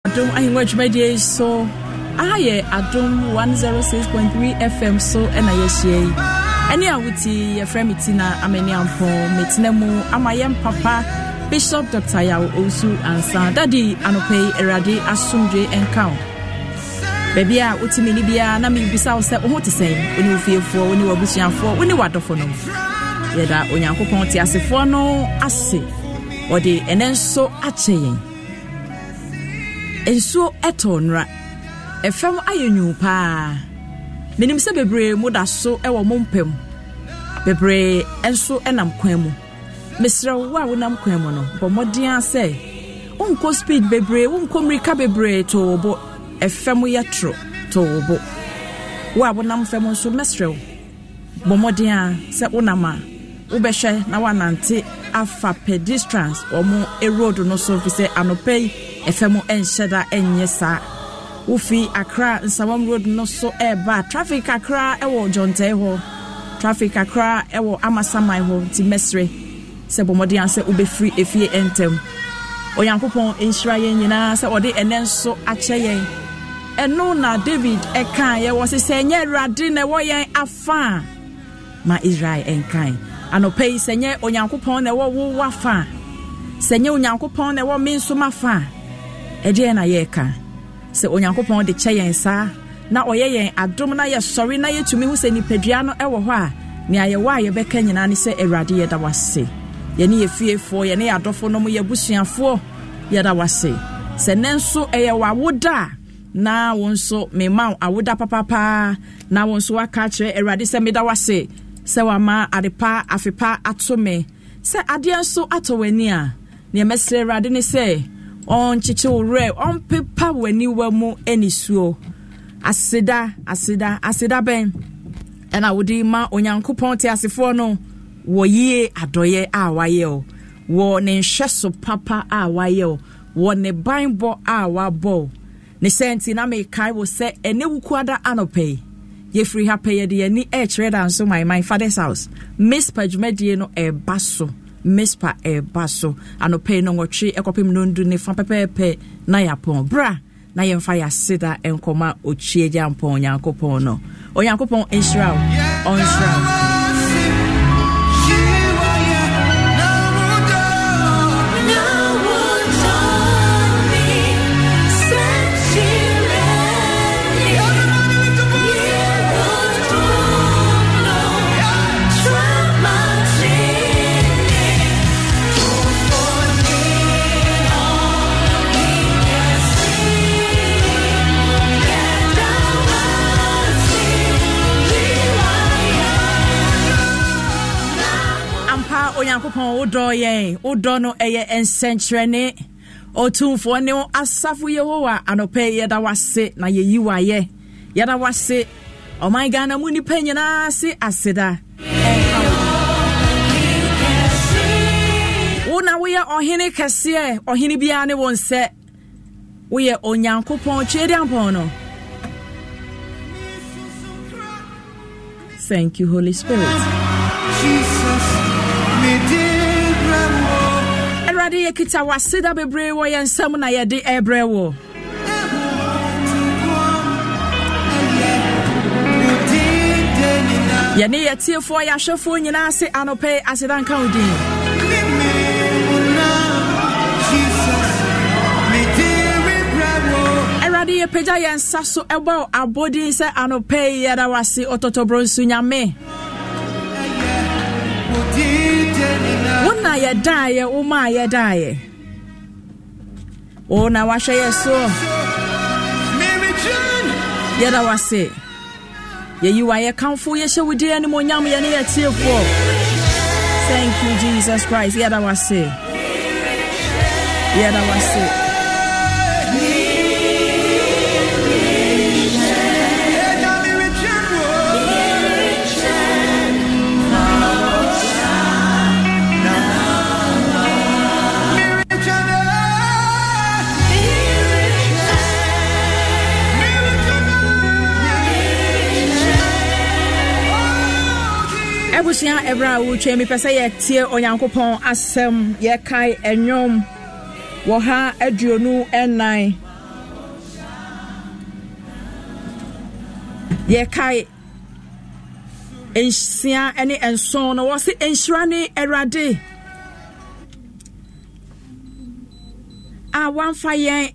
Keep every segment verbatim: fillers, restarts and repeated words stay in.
Adom ahingwa dwumadie so aye Adom one oh six point three F M so ena yehie eni awuti ye frame tina ameni ampo metina mu amayem papa Bishop Doctor Yaw Osu Ansa Daddy Anopei Erade Asumdwe Enkao Baby a utimi ni bia na me bisa wo se wo hote sen oni ofiefo oni wabusuafo oni wadofo no yeda onyankopon ti asefo no ase odi enenso acheyen enso etonra efem ayenyu pa menim se bebre mudaso ewo mompem bebre enso enam kwan mu mesra wo a wonam kwan mu no bomodin ase unko speed bebre unko mrika bebre to bo efem yetro to bo wo a wonam fem so mesra bomodin se wonama wo behwe na wanante afa pedestrians omo e road no so fi se anopei efem enhyeda enyesa wo fi Accra Nsawam road no so e ba traffic Accra e wo Jonte ho traffic Accra e wo Amasamai ho ti mesre se bomodian se ube free efie entem oyankopon enhyira yen nyina se ode enenso ache yen eno na David e kan ye wo se senye Awurade na wo yen afa ma Israel enkan anopei senye onyankopon na wo wo wafa senye onyankopon na wo minso mafa ede na ye ka se onyankopon de cheyen sa na oyeyen adom na ye sori na ye tumi hu se nipadua no e wo ho a ne aye wa ye beka nyina ne se Awurade ye da wase ye ne ye fiefo ye ne adofo no mo ye busuafo ye da wase se nenso eye wa woda na wonso me ma awoda papapa na wonso aka kire Awurade se me da wase se wa ma adepa afepa atome se ade enso atowani a ne mesre Awurade ne se on chiche ure on pepa wani wa mu enisuo asida asida asida ben ena wodi ma onyankopon te asefo no wo yie adoye a waye o wo ne nhweso papa a waye o wo ne banbo a wabo ne senti na me kai wo se ene wukuada anopei ye free happy ye de ni e kire dan so my my father's house miss pajumedie no e baso mispa e baso anopei no ngotwe ekopim no ndu ne fa pepepe na yapon bra na yemfa ya sida enkoma ochie jampon yankopon no onyankopon enhyira onhyira onyankopon wodo yen wodo no eye ensentrene otumfo ne asafu Yehowa anope yeda wase na yeyiwa ye yeda wase oh my God na muni penyina se aseda una we ohene kese ohene bia ne wonse we onyankopon chediampon no. Thank you, Holy Spirit. Jesus Erade yekita wasida bebre wo yensam na yede ebre wo yene yetiefo ya hwefo nyina ase anope asida nka odin Erade yepeja yensa so ebo abodi se anope yeda wase ototobronsu nyame Wona ye dae o ma ye dae Ona washe yeso Ye da wase Ye you are comfort ye she wudi ani monyam ye ne ye tiefo Thank you Jesus Christ ye da wase Ye da wase Ebusia ebra wuche mi pese ye tie onyankopon asem ye kai enyom wo ha aduonu enan ye kai ensia ene enson no wose enhyira ne Awurade a wanfa yen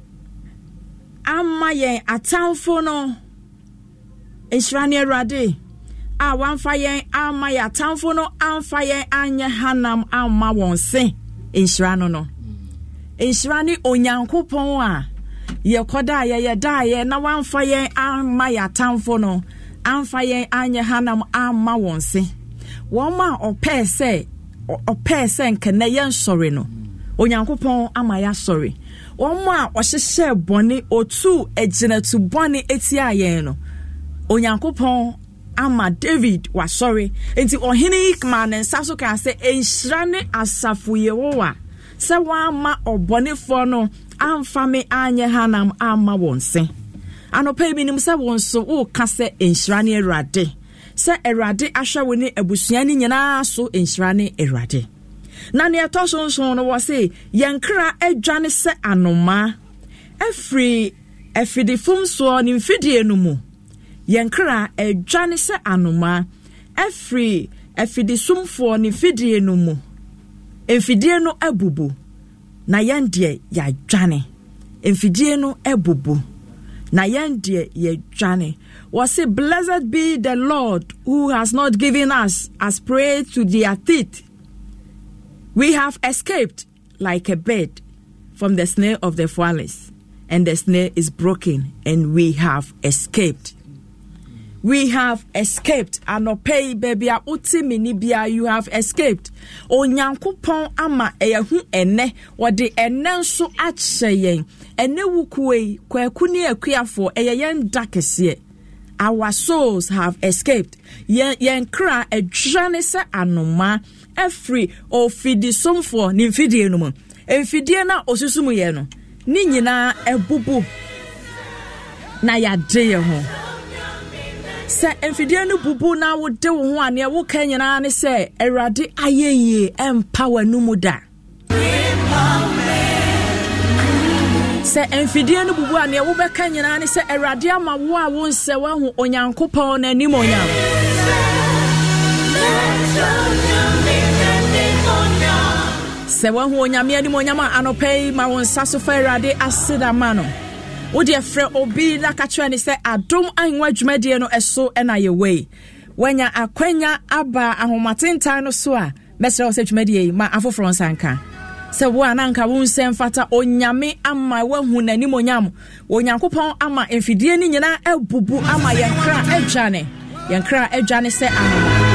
amma yen atamfo no enhyira ne Awurade a wanfa yen amma yen atamfo no amfa yen anye hanam amma won se enhyira no no enhyira ne Onyankopɔn a ye koda ye ye da ye na wanfa yen amma yen atamfo no amfa yen anye hanam amma won se won ma opɛ sɛ opɛ sɛ nkene yen sɔre no Onyankopɔn ama ya sɔre won ma ɔhyehyɛ bɔne otu eginatu bɔne etia yen no Onyankopɔn ama David wa sɔre enti ɔhene ikma ne nsa so ka sɛ enhyira ne asafo yewowa sɛ wama ɔbɔnefo no amfa me anye hanam amma won se anopa bi nim sɛ won so wo ka sɛ enhyira ne Awurade sɛ Awurade ahwɛ wo ne abusua ne nyinaa so enhyira ne Awurade na ne eto sonson no wo se yenkra adwane sɛ anoma afri afidifum so ne mfidie no mu yenkra adwane sɛ anoma afri afidisumfo ne mfidie no mu mfidie no abubu na yende ya dwane mfidie no abubu na yende ya dwane was say blessed be the Lord who has not given us as prey to their teeth. We have escaped like a bird from the snare of the fowlers, and the snare is broken, and we have escaped. We have escaped. Anopei baby a uti minibia, you have escaped. Onyankopon ama eyahu ene wode ene so acheyen ene wukuwe kwakuni akuafo eyeyen dakese. Our souls have escaped. Yen yen kra edwane se anoma every ofidisomfo ni mfidie no mu. Emfidie na osusumu ye no. Ni nyina ebubu na yade ye ho. Se emfidie no bubu na wo de wo ho ane wo kan nyina ne se Awurade ayeye empower no mu da. Se emfidie no bubu ane wo be kan nyina ne se Awurade ama wo a wo nse wa ho Onyankopɔn na anim onyam. Se wa ho onyame anim onyam anopai ma wo nsa so fa Awurade aseda ma no. Wo de frɛ obi na ka kyerɛ ne sɛ adom anwa dwumadie no ɛso ɛna ye wei wanya akwanya aba ahomatentan no so a mesrɛ wo sɛ dwumadie ma afoforo nsanka sɛ wo ananka wo nsɛm fata onyame ama wahu n'anim onyam Onyankopɔn ama mfidie ni nyina abubu ama yɛnkra adwane yɛnkra adwane sɛ anoma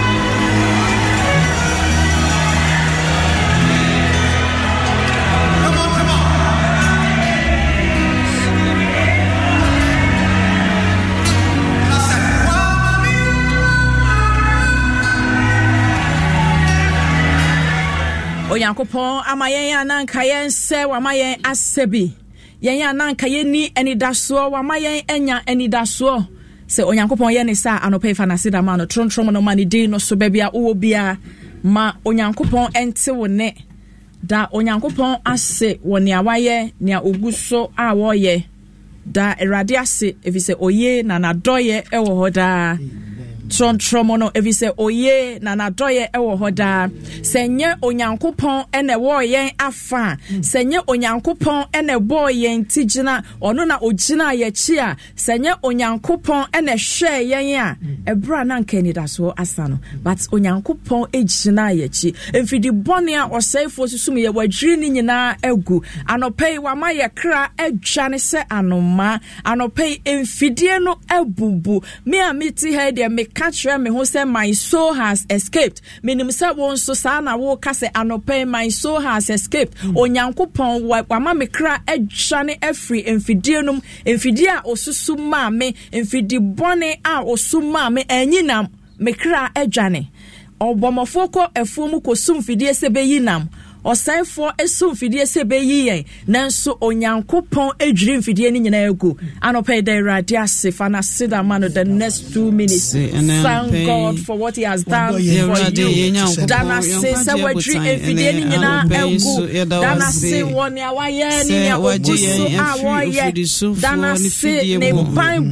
Onyankopɔn ama yɛn ananka yɛn sɛ wama yɛn asebi yɛn ananka yɛn ni anidasoɔ wama yɛn anya anidasoɔ sɛ Onyankopɔn yɛn ne sa anope fa nasida ma no trontrom no ma ne din no so baabi a wo bia ma Onyankopɔn ente wo ne da Onyankopɔn ase wo ne awayɛ ne oguso a wo yɛ da Awurade ase efisɛ oye na nadɔyɛ ɛwɔ hɔ daa Trontrom no evise oye na nadoye ewo hoda senye Onyankopɔn ene wo yen afa senye Onyankopɔn ene bo yen tigina ono na ogina ye chi a senye Onyankopɔn ene hwe yen a ebra na nkani daso asano but Onyankopɔn egina ye chi emfidi bone a osefo susum ye wadwiri ni nyina egu anopei wa ma ye kra adwane se anoma anopei emfidie no abubu me a meti he de me catch me who say my soul has escaped. Meaning say won so sa na wo ka say anope my soul has escaped. Onyankopɔn wa ma me kra adwane afri emfidie num emfidie a osusu ma me emfidi bone a osuma me anyinam me kra adwane. Obomofo ko efumu ko sum fidie se beyinam. Osaifo esum fidie se beyi yen nanso Onyankopɔn adwiri mfidie ni nyina egu anope the radia sefa na sida man the next two minutes thank God for what he has done for you dana se se wadwiri mfidie ni nyina egu dana se woni awaye ni ya ogusu awoye dana se ne bible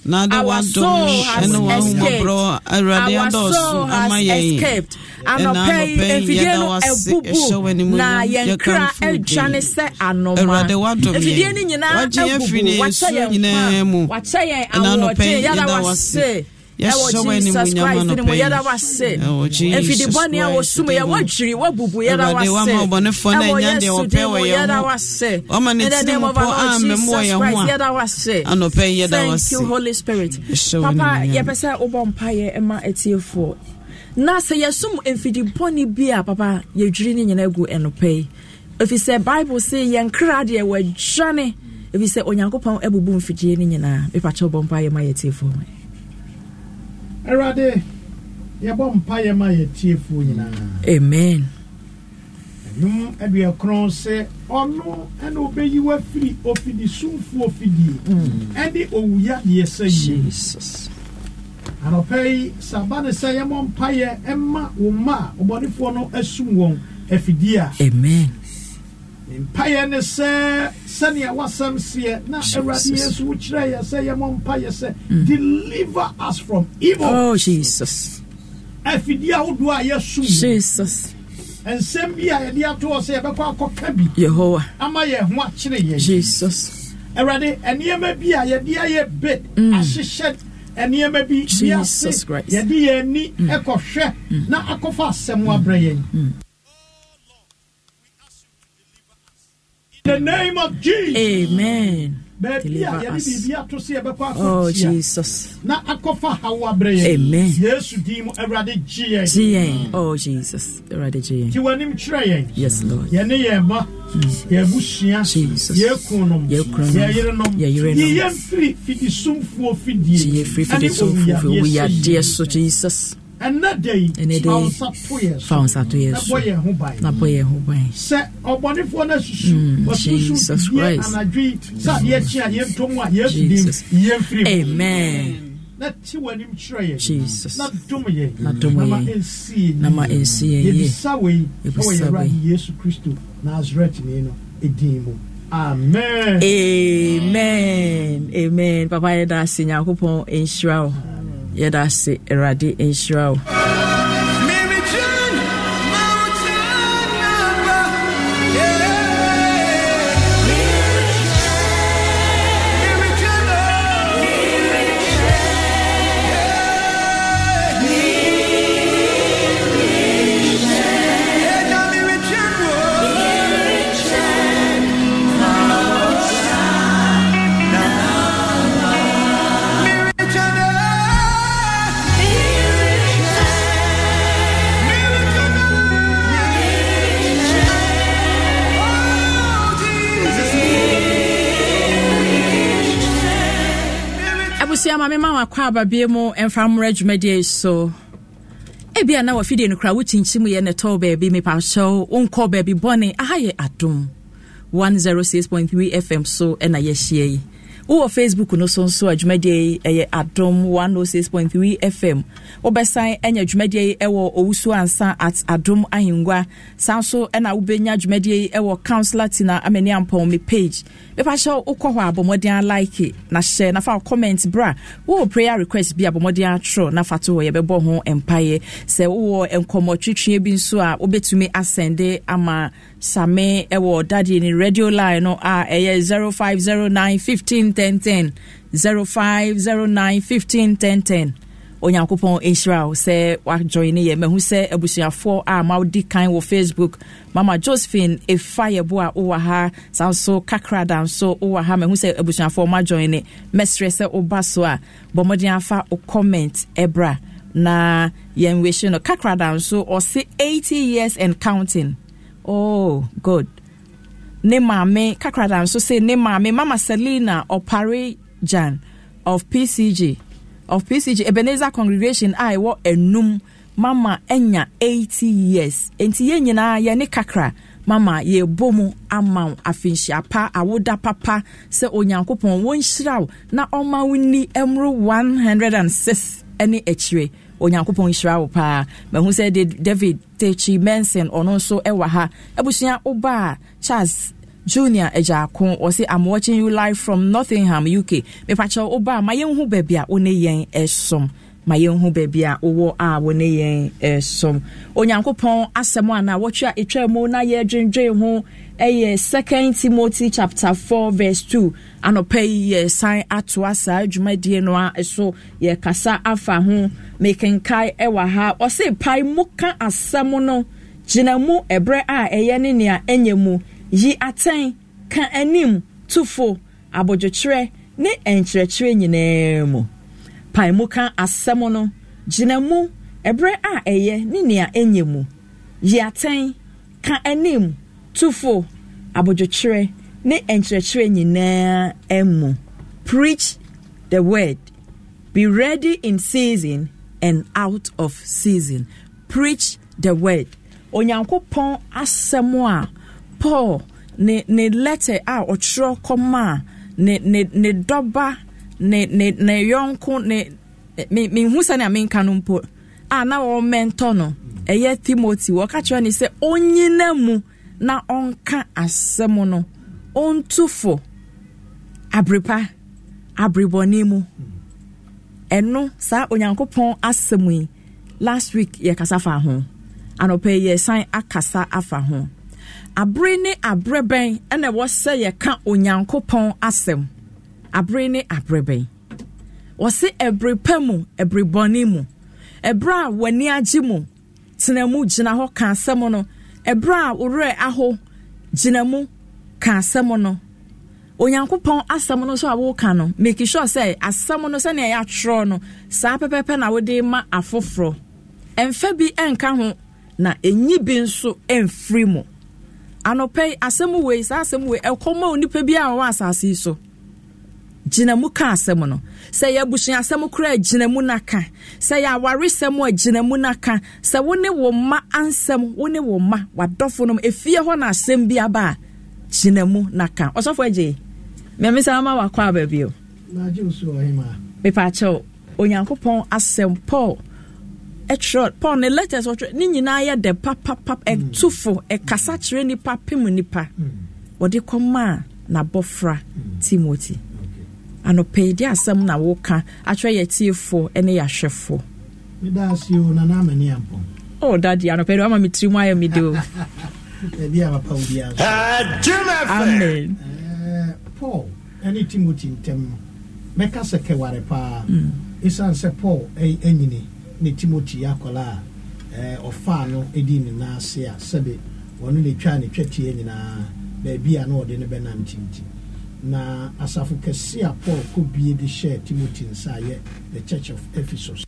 Our soul has escaped. Our soul has escaped. And I pay if you know a boo na yenkra edwane se anoma. If you didn't you know what say you what say I yada was say. Yes, so when you know, yada was say. If you the I was sume ya watchiri wa bubu yada was say. Yada was say. In the name of our Lord Jesus Christ, yada was say. Thank you, Holy Spirit. Papa, ye pesa obompaye ema etiefo. Na say yesum emfidi boni bia papa ye dwiri ni nyina gu enope. If you say Bible say yenkra de we dwane. If you say onyankopon ebubu mfidi ni nyina, me pa cho bompaye ma yetiefo. Erade ye bompaye ma yetiefo nyina. Amen. Num adua kron se ono ena obeyi wa firi ofidi sumfu ofidi. Ende owuya de say Jesus. Anopei sabane say yemompaye emma woma obonefo no asum won afidia. Amen. Mpaye ne se sania wasam se na Erade Yesu wo kire ya say yemompaye se deliver us from evil. Oh Jesus. Afidia wo do a yesum. Jesus. And same be a dia to say ebekwa akoka bi. Yehovah. Ama ye ho akire ye. Jesus. Erade eniyema bi a ye dia ye bit ahihye eniyema bi Jesus Christ. Ye dia ni ekohwe na akofa asem abrayen. In the name of Jesus. Amen. Deliver us. Oh Jesus. Na akofa hawa abrayen. Amen. Yesu dimu Erade G. G. Oh Jesus. Erade G. Ti wanim kire. Yes Lord. Ye ne ye ma. Ye bushia. Jesus. Ye kunom. Ye kunom. Ye yerenom. Ye yerenom. Ye free fidi sumfu fidi. Ye free fidi sumfu. We are dear so Jesus. Another day, found Sato yes. Na boy ho ban. Say obonifo na susu. Jesus Christ. Jesus. Amen. Jesus. Na domoye. Na domoye. Na ma ensi ye. Yebisawe. Yebisawe. Yesu Kristo Nazareth ni no edimo. Amen. Amen. Amen. Papa yeda sinya kopon enhyira. Yeda se Erade enhyira. Siama me mama kwa babie mu emfamra dwumadie so ebia na wafide no kra wutinchim ye ne to baby me pa show unko baby bone ahaye adom one oh six point three F M so ena ye hie wo Facebook no so so adwumadie eye adom one oh six point three F M obesan enya adwumadie ewo owusu ansa at adom ahengwa sanso ena wobenya adwumadie ewo counselor tina amani ampon me page me pa show ukọ hwa abomodian like na share na fa comment bra wo prayer request bi abomodian tro na fa to ye bebo ho empire se wo enkomo twetwe bi nso a obetumi asende ama same ewo daddy ni radio line no a eye zero five zero nine fifteen ten ten zero five zero nine fifteen ten ten onyankopon enhyira se wa join ye mehu se abusuafo a ma di kan wo Facebook Mama Josephine e firebo a o wa ha sanso kakra dan so o wa ha mehu se abusuafo ma join ne mesre se oba so a bomodian afa o comment ebra na yen we no kakra dan so or say eighty years and counting. Oh good. Ne mame kakra dan so say ne mame Mama Selina Opare Jan of P C G of P C G Ebenezer congregation I wo enum mama enya eighty years enti ye nyina ye ne kakra mama ye bomu amount afinhia pa awoda papa se onyankopon won hyiraw na oma woni emro one hundred six ene echire onyankopon hyiraw pa mehu se David Techi Benson ono so ewa ha abusua oba Charles Junior Ejako or say I'm watching you live from Nottingham, U K. Me pacho oba my yen hu baby a one yen esom. My yen hu baby a owo a one yen esom. Onyankopon asem ana watcha etwa mu na ye dwendwen ho eye Second Timothy chapter four verse two anope ye sign ato asa adwumadie no a so ye kasa afa ho mekenkai ewa ha o say pai muka asem no jinamu ebre a eye ne nea enyemu yi aten kan anim tufo abodwokyere ne enkyerɛkyerɛ nyinaa mu pai muka asem no jinamu ebre a eye ne nea enyemu yi aten kan anim tufo abodwokyere ne enkyerɛkyerɛ nyinaa emu. Preach the word, be ready in season and out of season. Preach the word. Onyankopon asɛm a Paul ne ne letter a ɔtwerɛ kɔma ne ne ne dɔba ne ne ne yɔnko ne me me hu sɛ ne amenka no mpo a na wɔ mentor no ɛyɛ Timothy wɔka kyerɛ ne sɛ onyina mu na onka asɛm no ontufo abrepa abribɔne mu ɛno saa onyankopɔn asɛm yi last week yɛ kasa fa ho anɔpɛ yɛ san akasa afa ho abre ne abreben ɛna wɔsɛ yɛ ka onyankopɔn asɛm abre ne abreben wɔsɛ ɛbrepa mu ɛbribɔne mu ɛbra wani agye mu tena mu gyina hɔ ka asɛm no ɛbra ore aho gyina mu ka asɛm no onyankopɔn asɛm no so a wo ka no make sure say asɛm no sɛ ne ya atwerɛ no saa pepepe na wode ma afoforo ɛmfa bi ɛnka ho na enyi bi nso ɛmfiri mu anɔpɛ asɛm wei saa asɛm wei ɛkɔma onipa bi a wɔ asase so gyina mu ka asɛm no sɛ yɛ abusuan asɛm kora gyina mu naka sɛ yɛ aware sɛm a gyina mu naka sɛ wo ne wo ma ansɛm wo ne wo ma wadɔfo no efie hɔ na asɛm bi aba gyina mu naka ɔsɔfo agye me me sa ma wakɔ aba bio na agye usu ohima me pa kyɛw onyankopɔn asɛm Paul ɛtwerɛ Paul ne letters ɔtwerɛ ne nyinaa yɛ de papa papa ɛtufo ɛkasa kyerɛ nipa pem nipa wɔde kɔma na bɔfra Timothy anope di asɛm na woka atwerɛ yɛ tiefo ɛne yɛahwɛfo me da asio na na amani ampo oh daddy anope do ama me tiri mu ayɛ me do e bia papa wo bia amen eh Paul ɛne Timothy ntem meka sɛ kɛware pa isan sɛ Paul ɛnyini ne Timothy akola eh ɔfa no edi ne na ase a sɛbe wɔno ne twa ne twatie nyinaa ba bia na ɔde ne bɛnam tinti na asafu kɛse a Paul ko bie de share Timothy nsa yɛ the Church of Ephesus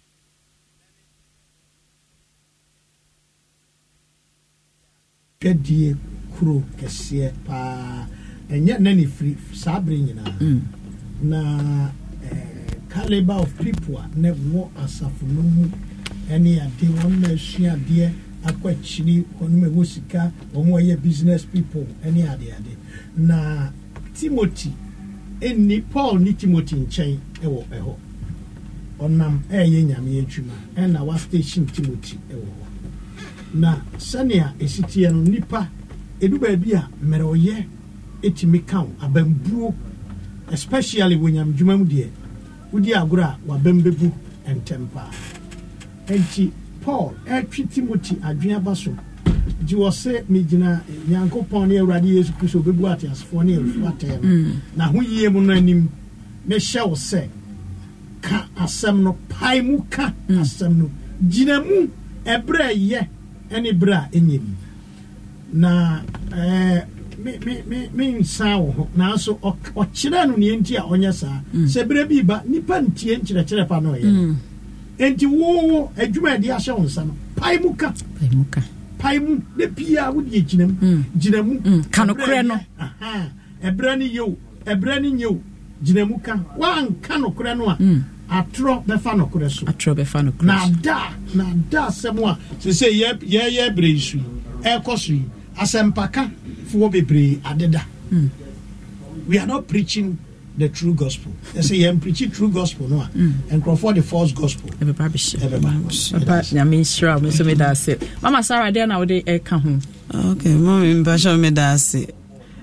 pedie kuro kɛse pa ɛnyɛ nani free sabre nyinaa mm. na eh, caliber of people na wo asafu no mu ɛne ade wɔn na sua de akwachiri wɔn me wo sika wɔn wɔyɛ business people ɛne ade ade na Timothy eni Paul ni Timothy nkyɛn ɛwɔ ɛhɔ ɔnam ɛyɛ nyame adwuma ɛna wa station Timothy ɛwɔ hɔ na sɛnea esitie no nipa edu baabi a mmerɛ ɔyɛ etimi kan abambuo especially when nyame adwuma mu deɛ wodi agora wabambebu entempa enti Paul ɛtwi Timothy adwene aba so ji wose me gina Nyankopɔn ne Awurade Yesu Kristo bebu atiasfo ne efu atem na ho yie mu no anim me hye wo se ka asɛm no pai mu ka asɛm no gina mu ebre ye ene bra enyem na eh me me me me nsa wo na so ɔkyerɛ no ne enti a ɔnyɛ saa sɛ bere bi ba nipa ntie nkyerɛkyerɛ pa no yɛ enti wo adwuma de ahyɛ wo nsa no pai mu ka pai mu ka paimu de pia wo de ginam ginamu kanokre no aha ebra ni yew ebra ni yew ginamu ka wan kanokre no a atro be fa nokre so atro be fa nokre na da na da semo a se se ye ye ye bresu e kosu asempaka fo bebre adeda we are not preaching the true gospel. They say you preach true gospel no and Crawford the false gospel. Everybody be sure. Everybody. I mean sure me so me that say. Mama Sarah there now dey e ka ho. Okay, mommy me ba sure me that say.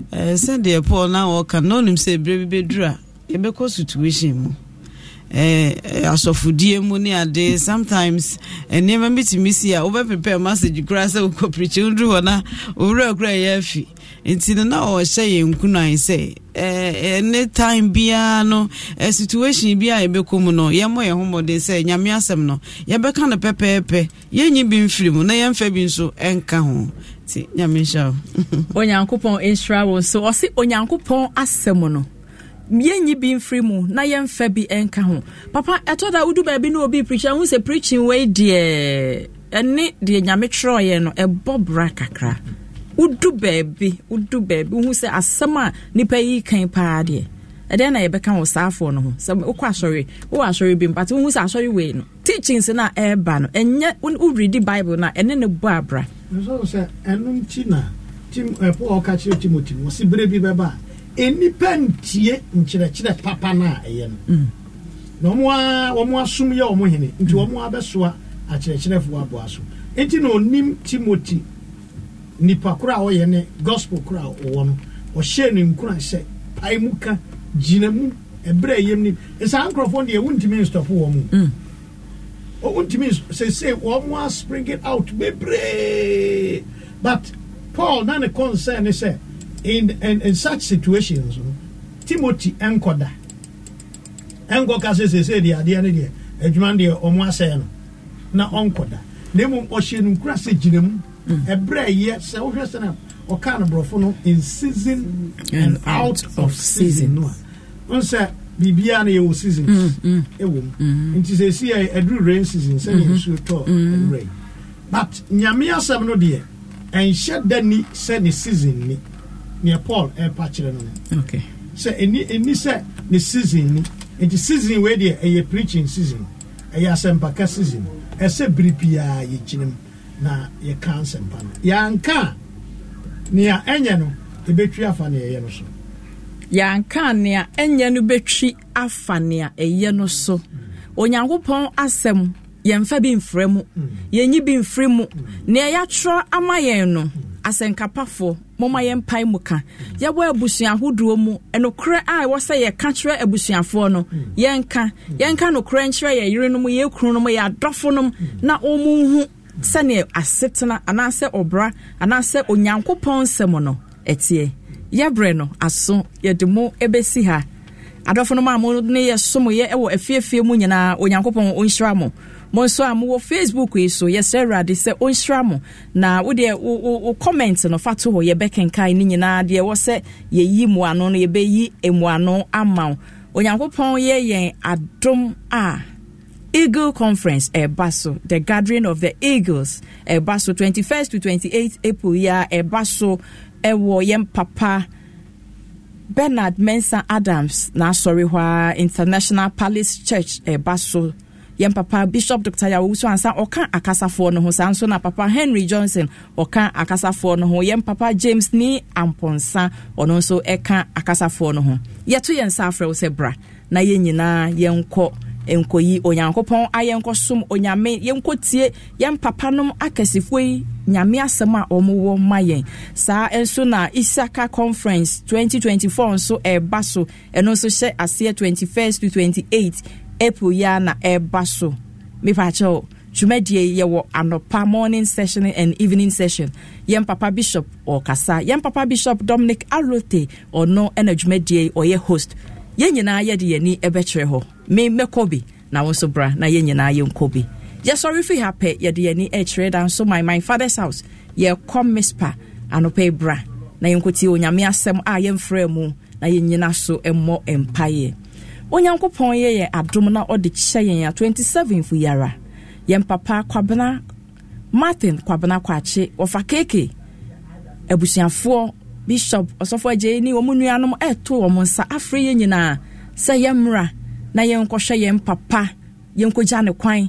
eh send the Paul now or can no him say brave be dra e be ko situation mu eh asofudie mu ni ade sometimes enema meet me see a over prepare message kura say ko preach undru hona owura kura ye afi enti na o hye yenkunan say eh any time bia no a situation bia e be ko mu no ye mo ye homode say nyame asem no ye be ka no pepepe ye nyi bi mfiri mu na ye mfa bi nso enka ho ti nyame sha onyankopon ensra wo so o si onyankopon asem no yenyi bi mfiri mu na yemfa bi enka ho papa etoda udu ba bi no obi preach who say preaching we de ene de nyame troye no e bobra kakra udu ba bi udu ba bi who say asema nipa yi kan pa de e den na ye beka wo saafo no ho so ukwa asori wo asori bi but who say asori we no teachings na e ba no enye u read the bible na ene ne bo abra so say enum ti na tim e po ka chi Timothy wo si bre bi beba eni pantie nkyerɛkyerɛ papa na ɛyɛ no no mo a wo mo asum ye wo mo hene nti wo mo abesoa akyerɛkyerɛfo aboa so enti no onim Timothy nipa kura wo ye ne gospel kura wo no o hye ne nkura hye pai muka ginamu ebre yem ni esa ankrofo de wuntimi stop wo mo o wuntimi say say wo mo spring it out bebre but Paul na ne concern is say in, in in such situations Timothy enkoda enko ka se se de ade ne de adwuma de omo asɛ no na onkoda nemu ohye no kura se ginam ebre ye se wo hwɛ se na o ka no brofo no in season and, and out, out of season no on say bibia na ye wo seasons e wo nti se si e adru rain season se ye so to rain but nyame asɛm no de en hyɛ dani se ne season ni near Paul e patchere no okay so any any say the season ni the season where dey e preaching season e ya sempaka season e se bripia ye gyinem na ye kan sempa no ya nka nea enye no e betwi afa na ye no so ya nka nea enye no betwi afa nea eye no so onyankopon asem ye mfa bi mfremu ye nyi bi mfremu nea ya tro amayen no asenkapafo moma ye mpai muka ye bo abusua hoduo mu enokre a wo se ye ka kire abusuafo no ye nka ye nka no kre nkire ye yire no mu ye kunu no mu ye adofo no na omunhu sane asetena anase obra anase onyankopon sem no etie ye bre no aso ye demo ebesi ha adofo no ma mo ne ye somo ye ewo afiefie mu nyina onyankopon onhyira mo monso am wo Facebook yi so yes erade se onhyira mo na wo de wo comment no fato ho ye bekenkai ni nyina de wo se ye yi mu ano no ye be yi emu ano ama onyankopon ye yen adom a Eagle Conference e baso the gathering of the eagles e baso twenty-first to twenty-eighth April ya e baso e wo yem papa Bernard Mensah Adams na sorry hwa International Palace Church e baso yem papa Bishop Doctor Yawusu ansa oka akasafo no ho sanso na papa Henry Johnson oka akasafo no ho yem papa James ni Amponsa ono nso eka akasafo no ho yeto yen safre wo se bra na yenyina yenko enkoyi onyankopon ayenko som onyame yenko tie yem papa nom akasifoi nyame asema omowo mayen sa enso na Isaka Conference twenty twenty-four nso e baso eno nso hye ase twenty-first to twenty-eighth April ya na e baso me pacho twumedie ye wo anopa morning session and evening session yem papa Bishop okasa yem papa Bishop Dominic Arote ono enadwumedie oye host yenyina ye de yani ebekere ho me mekobi na wonso bra na yenyina ye nkobi ye sorry fi happy ye de yani e kire dan so my my father's house ye come mispa anopa bra na yenkoti onyame asem a ye mfra mu na yenyina so emmo empaye onyankopon ye ye adom na ode kye ya twenty-seventh yara yem papa Kwabena Martin Kwabena Kwache ofa keke abusuafo Bishop osofo aje ni omunuanom eto omonsa afre ye nyina se yemra na yenkohwe yem papa yenkogya ne kwan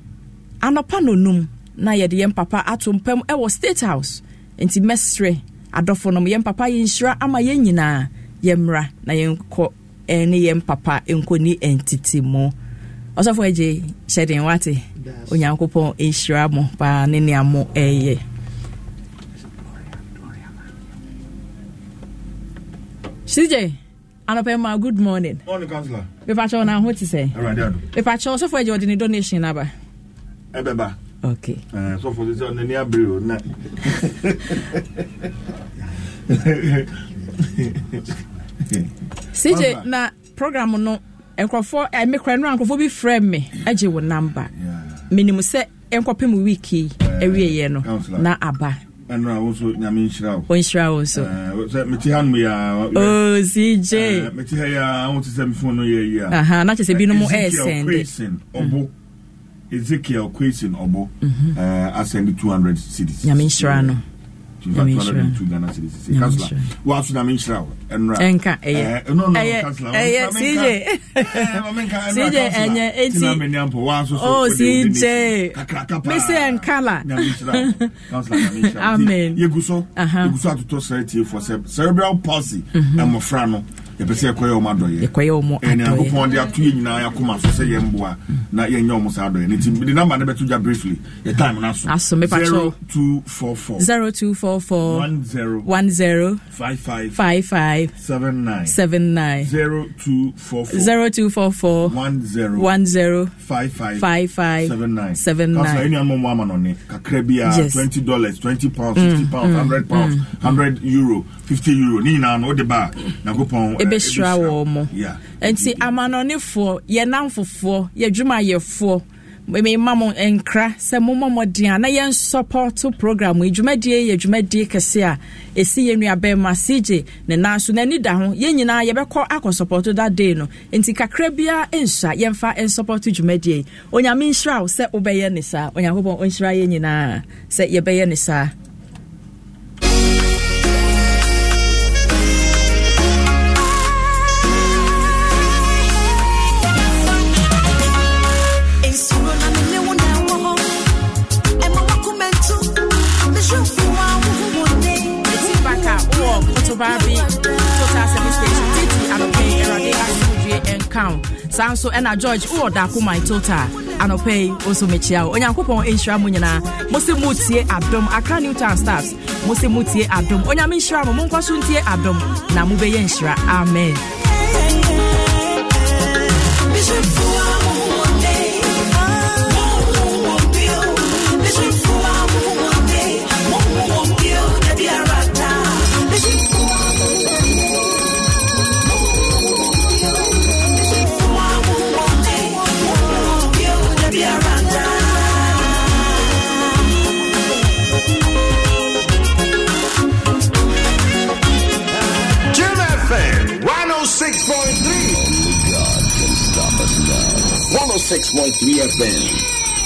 anopa nonum na ye de yem papa atompam e wo State House enti mesre adofo no yem papa yenhyira ama ye nyina yemra na yenko ene yem papa enkoni entity mo osofo aje shedin wate onyankopon enhyira mo pa ne ne amo eye C J, Anopema, good morning. Morning, Councillor. If I show now what to say. If I show so for you the donation number. Ebeba. Okay. Uh, so for this on the near brew. C J, na program no enkofo e me kra no ankofo bi frame me age wo number. Minimum say enkopem wiki ewie ye no na aba. And also Yamin Shroud. On Shroud also. Metihan we are. Oh, C J. Metihaya, I want to send phone year. Aha, not just a bit more air send. Obo Ezekiel Quasin Obo. I send two hundred cities. Yamin Shroud. two hundred two Ghana cities. Councillor. What's Yamin Shroud? And Enka, eh, no, no, Councillor. C J. C J, and eighty. Oh, C J. Miss Enkala. Amen. Yeguso. Yeguso to to society for cerebral palsy. And Mofrano. Yepese ekoye o madoye. Ekoye o mo adoye. Eni akopon de atu nyina yakoma so se yemboa na yenye o mo sa adoye. Nti the number na betu ja briefly. The time na so. Aso me pacho. zero two four four zero two four four one zero one zero five five five five seven nine seven nine zero two four four zero two four four one zero one zero five five five five seven nine seven nine. That's any amount mama no ne. Kakra bia twenty dollars, twenty pounds, fifty pounds, one hundred pounds, one hundred euro, fifty euro. Ni na no de ba na go pon ebesra wo mo. Yeah. Enti amanonefo ye namfofo ye dwuma yefo me mamo enkra se momo modin na ye support program edwumadie ye dwumadie kese a esi ye nuabe ma C J ne nanso na ni da ho ye nyina ye bekọ akọ support that day no enti kakra bia ensha ye mfa en support dwumadie onyame nhira se obeye ne sa onyankopon onhira ye nyina se ye beye ne sa. Barbie total service station titi anopay erade asudie encount sanso ena George o da ko my total anopay also mechia onyankopon enhira mo nyina mo se mutie adom Accra Newtown Stars mo se mutie adom onyame nhira mo mo nkwaso ntie adom na mo beye nhira amen. one oh six point three F M.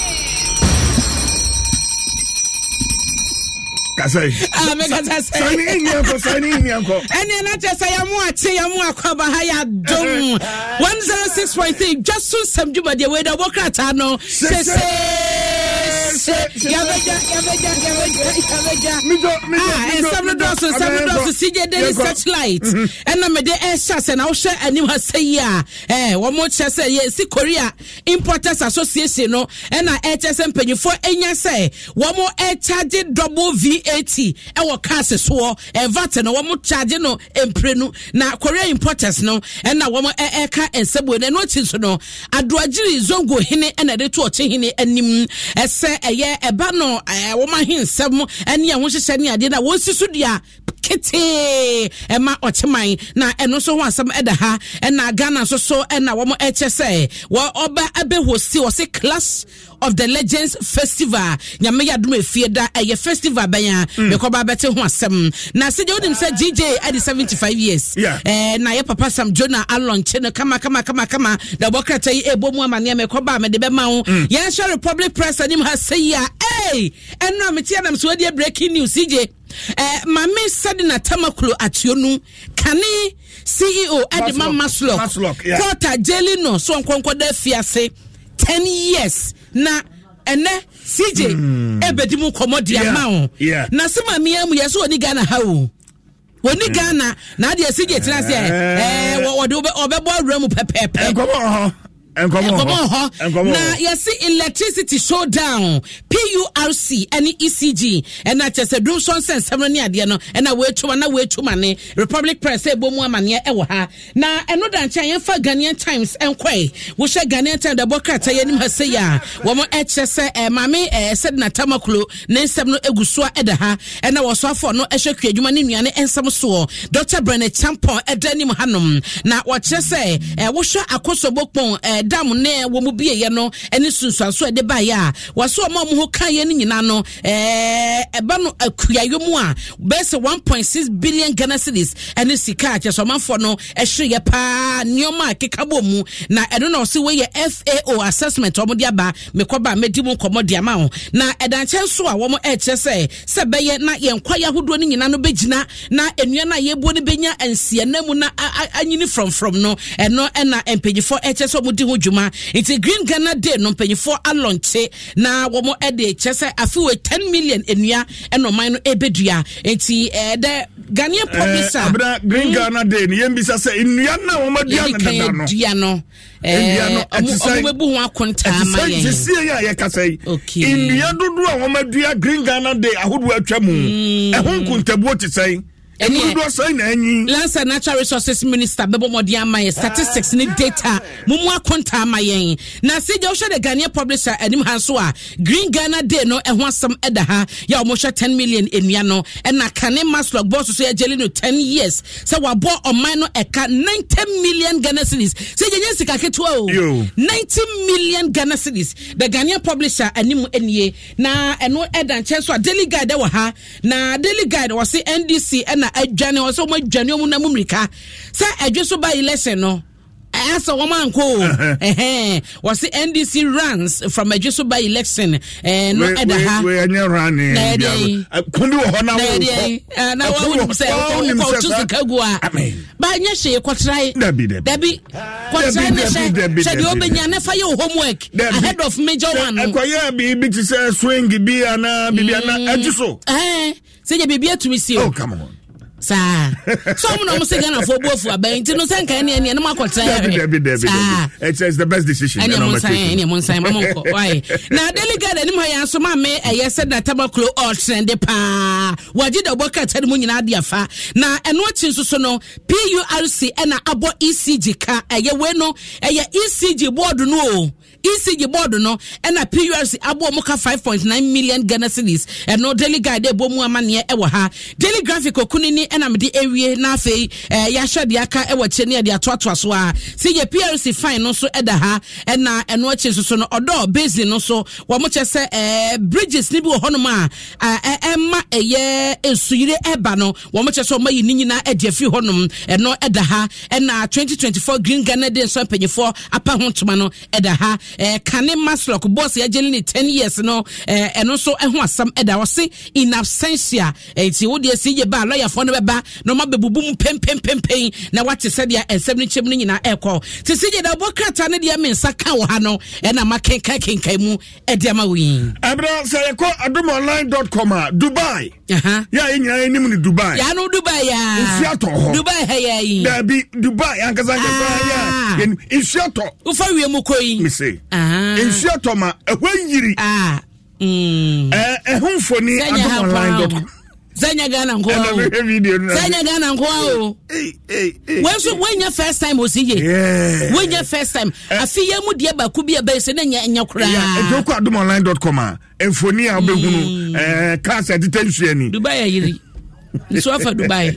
Kasai. Ah, me kasai. Sani inyanko, sani inyanko. Eni na chesa ya mu ache ya mu akwaba ha ya dom. one oh six point three just soon some juba de we da wokrata no. Se se. Yabeja, yabeja, yabeja, yabeja. Mijo, mijo. Ah, and some dozen, some dozen C J Daily Searchlight. And na me de air shots and I'll share anim ha say ya. Eh, one more chance say yes, see Korea Importers Association no. And na H S M penny for enya say one more air charge double V A T. And what cast so and V A T no one more charge no emprenu na Korea Importers no. And na one more air car and subway and what is no. Adwajiri zongo hine and a de to hine anim ese eye eba no eh wo ma hinsem ene ya wo hyehyɛ ne ade na wo sisu dia kete ema ocheman na eno so ho asem eda ha na Ghana so so na wo mo eche say wo oba abe hosti wo se Clash of the Legends Festival nyame ya dum efie da eye festival banya me ko ba bete ho asem na se de wodim say G J at seventy-five years eh na ye papa Sam Jonah alonche no kama kama kama kama da bokrata yi ebomu amane me ko ba me de be ma wo ye share Republic Press anim ha say ya eh enra me tia nam so de breaking news C J eh mame Sadina Tamakulu ationu kane C E O Edman Maslok quarter jailing no so nkonko da fiase ten years na ene C J mm. ebedi mu komodi ama o na se mame am yeso oni Ghana ha o woni Ghana na de C J tira se eh wo de obebo awura mu pepepe enkomo ho enkomo na yes electricity showdown P U R C and E C G and na chese dum son sense seven ne ade no and na we twuma na we twuma ne Republic Press e bomu amane e wo ha na eno da ncha yen fa Ghanaian Times enkwai wo hye Ghanaian Times da bokrata yenim ha se ya wo mo e chese e mame e sed na tamaklo ne nsem no eguso a eda ha and na wo so afo no e hye kwadwuma ne nuane ensem so Doctor Brene Champon e danim hanom na wo chese e wo hye akoso bokpon e dam ne wo mu bie ye no ene sunsuaso e de ba ya wo so mo mo ho kan ye ni nyina no eh eba no akuyayo mu a base one point six billion Ghana cedis ene sika che so manfo no e hye pa nioma kekabo mu na eno na se we ye F A O assessment omo dia ba mekoba medi mu komo dia ma ho na edanche so a wo mo e che se se be ye na ye nkwaya hodo ni nyina no begina na enua na ye bo ni benya ansia na mu na anyini from from no eno na empagifo e che so mo di ho dwuma it's a Green Ghana Day no empagifo alonche na wo mo e de che se afi we ten million enua eno man no ebedua enti eh de Ghanaian publisher abra Green Ghana Day ni yembisa se enua na wo ma dia na dia no eh omo mebu ho akonta ma yen se se ya ye kasai enua dodo a wo ma dia Green Ghana Day ahodo atwa mu e ho nkuntabuo te sai Lancer Natural Resources Minister Bebo Modia Maye statistics ni data mumu akonta mayen na se je wo the Ghanaian publisher enim hansoa Green Ghana Day no e ho asam eda ha ya wo hwe ten million enua no e na kane maslog boss so ya jeli no ten years se wa bo oman no eka ninety million Ghana cedis se je nyen sika keto o ninety million Ghana cedis the Ghanaian publisher enim enie na eno eda nche so Daily Guide wo ha na Daily Guide wo se N D C e na adwane wo so mo adwane mu na mumrika se adwe so ba election no asa wo man ko eh was the N D C runs from adweso by election eh no eda ha we anya running kundi wo hona wo na wo say ko choose kagua ba nya hye kwotrai dabi dabi kwotrai na hye se de obenya na fa your homework ahead of major one akoya bi bi ti say swing bi ana bi ana adweso eh se je bibia to see oh come on sa so mo no mo se Ghana for bofu aban ti no sanka ene ene no makotra it's it's the best decision ene mo san ene mo san mama ko why na Daily Guide ene mo ya so ma me eye se na tabaklo all trend pa waji da boka tade mo nyina ade afa na eno achi so so no P U R C ena abo E C G ka eye we no eye E C G board no E C G board no ena P U R C abo mo ka five point nine million Ghana cedis eno Daily Guide e bo mu amane e wo ha Daily Graphic okunini ena me de ewie na afei eh ya hwede aka e wache ne de atoato so a se ye P R C fine no so eda ha ena eno achi so so no odo base no so wo mo che se eh bridges ni bi wo hono ma emma eye esuyire eba no wo mo che so mayi ni nyina e de afi honom eno eda ha ena twenty twenty-four Green Ghana Day so panyefo apa hontoma no eda ha eh kane maslok boss ya jeli ni ten years no eh eno so eho asam eda wo se in absentia enti wo de si ye ba lawyer for no ba no ma bebubum pem pem pem pem na wate se dia ensem ni chem ni nyina ekọ ti se je da bokrata ne dia mensa ka wo ha no e na ma kenkan kenkan mu e dia ma wi abra se ye ko adumonline dot com Dubai aha ya nyina enim ni Dubai ya no Dubai ya Nsiato ho Dubai ha ya yi da bi Dubai ankasa ankasa ya Nsiato ufa wie mu koyi me say aha Nsiato ma ehwanyiri ah mm eh ehunfoni adumonline dot com Zanya Ghana nko o Zanya Ghana nko o eh eh eh when so when your first time osiye yeah when your first time afiye mu de ba ku bia ba se na nya nya kura ya ejoko adumonline dot com a enfoni a obehunu eh class detention ni Dubai ayiri so afa Dubai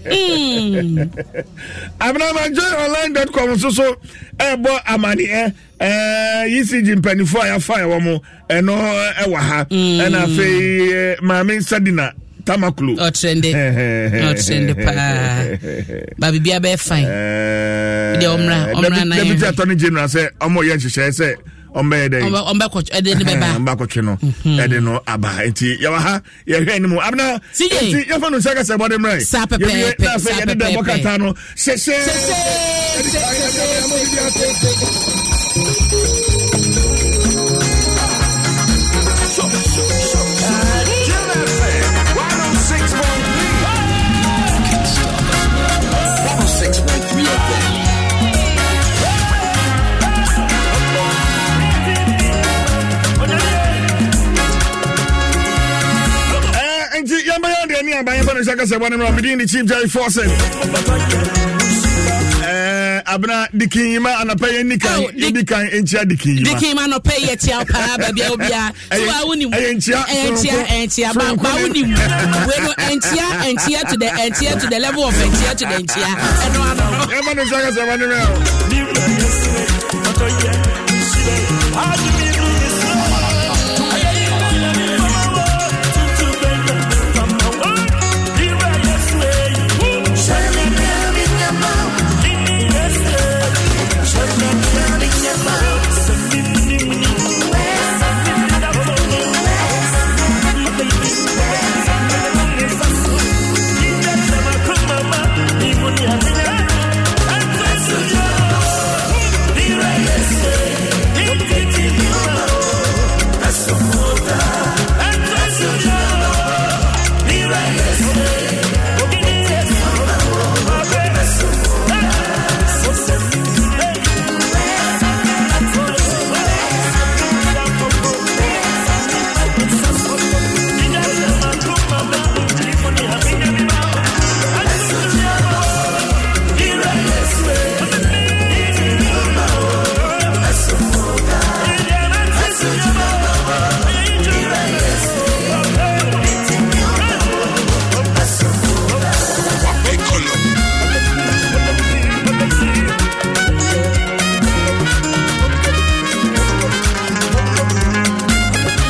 mm abna join online dot com so so e bo amani eh eh E C G mpanifo ya fa ya wo eno e wa ha e na fe maame Sadina Tamaklo o trende o trende pa ba bibia be fine de omra omra na deputy attorney general say omo ye nhihye say ombe dey ombe ko ede ne beba omba ko twe no ede no aba enti ya wa ha ye hwe ni mu abna enti ya fa no saka se body mrai sa pepe na fe ye de bokata no se se Abena Bayan Shaka Saban and Ramidin, the Chief Jerry Fawcett. Abena Dikima and a pay Nika, Nika, and Chia Diki. Dikima no pay a chia, baby, Obia. So I wouldn't and Chia and Chia and Chia, but Bawuni, Bueno and Chia and Chia to the and Chia to the level of and Chia to the Chia. And one of the